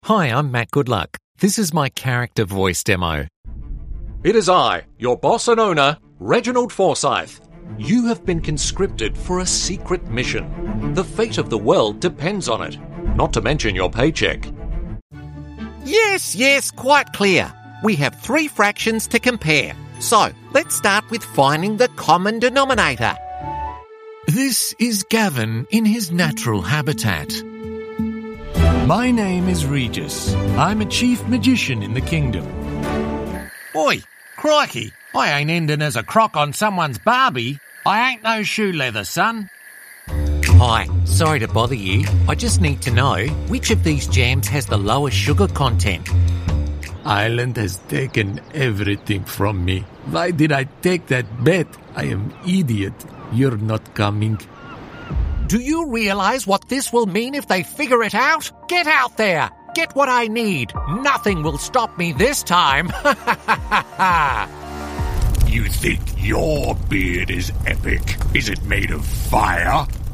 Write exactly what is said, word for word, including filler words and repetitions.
Hi, I'm Matt Goodluck. This is my character voice demo. It is I, your boss and owner, Reginald Forsyth. You have been conscripted for a secret mission. The fate of the world depends on it, not to mention your paycheck. Yes, yes, quite clear. We have three fractions to compare. So, let's start with finding the common denominator. This is Gavin in his natural habitat. My name is Regis. I'm a chief magician in the kingdom. Oi, crikey, I ain't ending as a croc on someone's Barbie. I ain't no shoe leather, son. Hi, sorry to bother you. I just need to know which of these jams has the lowest sugar content. Ireland has taken everything from me. Why did I take that bet? I am idiot. You're not coming. Do you realise what this will mean if they figure it out? Get out there! Get what I need! Nothing will stop me this time! You think your beard is epic? Is it made of fire?